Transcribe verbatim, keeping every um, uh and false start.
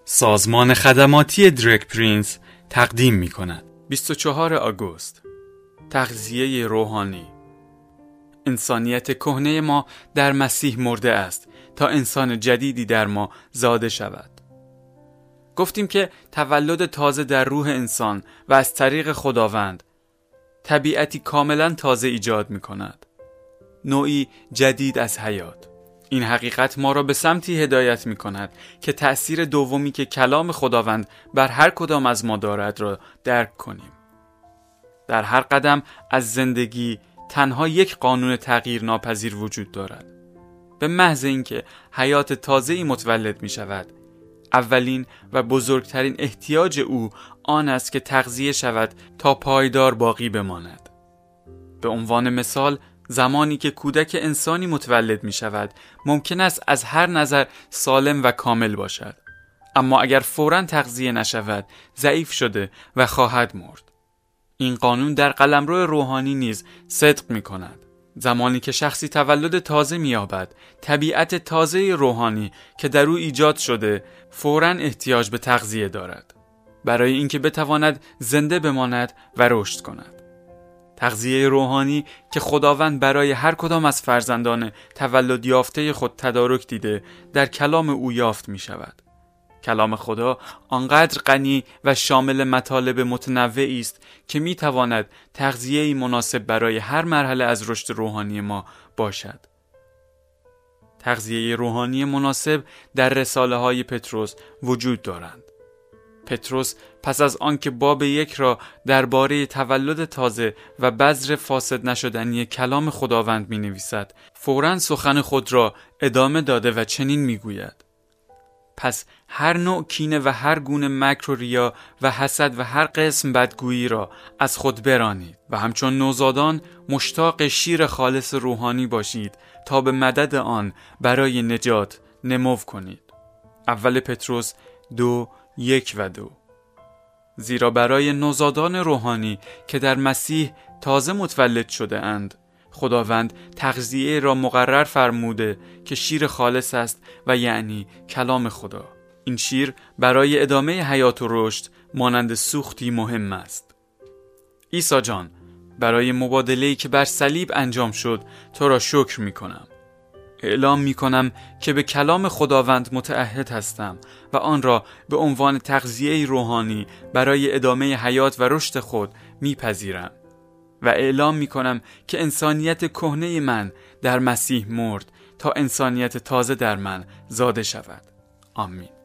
سازمان خدماتی درگ پرینس تقدیم می کند. بیست و چهارم آگوست، تغذیه روحانی. انسانیت کهنه ما در مسیح مرده است تا انسان جدیدی در ما زاده شود. گفتیم که تولد تازه در روح انسان و از طریق خداوند طبیعتی کاملا تازه ایجاد می کند. نوعی جدید از حیات. این حقیقت ما را به سمتی هدایت می کند که تأثیر دومی که کلام خداوند بر هر کدام از ما دارد را درک کنیم. در هر قدم از زندگی تنها یک قانون تغییر ناپذیر وجود دارد. به محض اینکه حیات تازه‌ای متولد می شود، اولین و بزرگترین احتیاج او آن است که تغذیه شود تا پایدار باقی بماند. به عنوان مثال، زمانی که کودک انسانی متولد می شود، ممکن است از هر نظر سالم و کامل باشد. اما اگر فوراً تغذیه نشود، ضعیف شده و خواهد مرد. این قانون در قلمرو روحانی نیز صدق می کند. زمانی که شخصی تولد تازه می یابد، طبیعت تازه روحانی که در او ایجاد شده، فوراً احتیاج به تغذیه دارد. برای اینکه بتواند زنده بماند و رشد کند. تغذیه روحانی که خداوند برای هر کدام از فرزندان تولد یافته خود تدارک دیده، در کلام او یافت می شود. کلام خدا آنقدر غنی و شامل مطالب متنوعی است که می تواند تغذیه‌ای مناسب برای هر مرحله از رشد روحانی ما باشد. تغذیه روحانی مناسب در رساله های پتروس وجود دارند. پتروس پس از آنکه باب یک را درباره تولد تازه و بذر فاسد نشدنی کلام خداوند می نویسد، فوراً سخن خود را ادامه داده و چنین می گوید: پس هر نوع کینه و هر گونه مکر و ریا و حسد و هر قسم بدگویی را از خود برانید و همچون نوزادان مشتاق شیر خالص روحانی باشید تا به مدد آن برای نجات نمو کنید. اول پتروس دو یک و دو. زیرا برای نوزادان روحانی که در مسیح تازه متولد شده اند، خداوند تغذیه را مقرر فرموده که شیر خالص است و یعنی کلام خدا. این شیر برای ادامه حیات و رشد مانند سوختی مهم است. عیسی جان، برای مبادله‌ای که بر صلیب انجام شد تو را شکر می کنم. اعلام می کنم که به کلام خداوند متعهد هستم و آن را به عنوان تغذیه روحانی برای ادامه حیات و رشد خود می پذیرم. و اعلام می کنم که انسانیت کهنه من در مسیح مرد تا انسانیت تازه در من زاده شود. آمین.